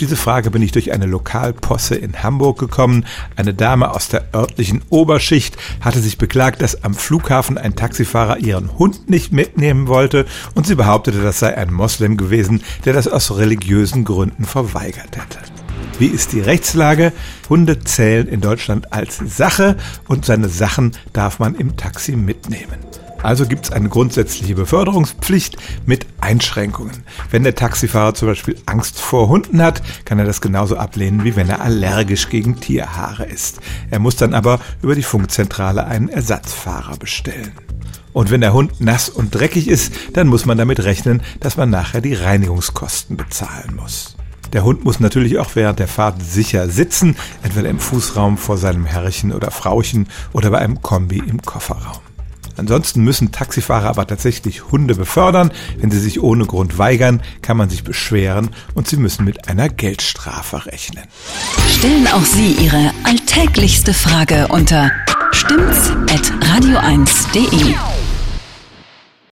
diese Frage bin ich durch eine Lokalposse in Hamburg gekommen. Eine Dame aus der örtlichen Oberschicht hatte sich beklagt, dass am Flughafen ein Taxifahrer ihren Hund nicht mitnehmen wollte und sie behauptete, das sei ein Moslem gewesen, der das aus religiösen Gründen verweigert hätte. Wie ist die Rechtslage? Hunde zählen in Deutschland als Sache und seine Sachen darf man im Taxi mitnehmen. Also gibt es eine grundsätzliche Beförderungspflicht mit Einschränkungen. Wenn der Taxifahrer zum Beispiel Angst vor Hunden hat, kann er das genauso ablehnen, wie wenn er allergisch gegen Tierhaare ist. Er muss dann aber über die Funkzentrale einen Ersatzfahrer bestellen. Und wenn der Hund nass und dreckig ist, dann muss man damit rechnen, dass man nachher die Reinigungskosten bezahlen muss. Der Hund muss natürlich auch während der Fahrt sicher sitzen, entweder im Fußraum vor seinem Herrchen oder Frauchen oder bei einem Kombi im Kofferraum. Ansonsten müssen Taxifahrer aber tatsächlich Hunde befördern. Wenn sie sich ohne Grund weigern, kann man sich beschweren und sie müssen mit einer Geldstrafe rechnen. Stellen auch Sie Ihre alltäglichste Frage unter stimmt's@radio1.de.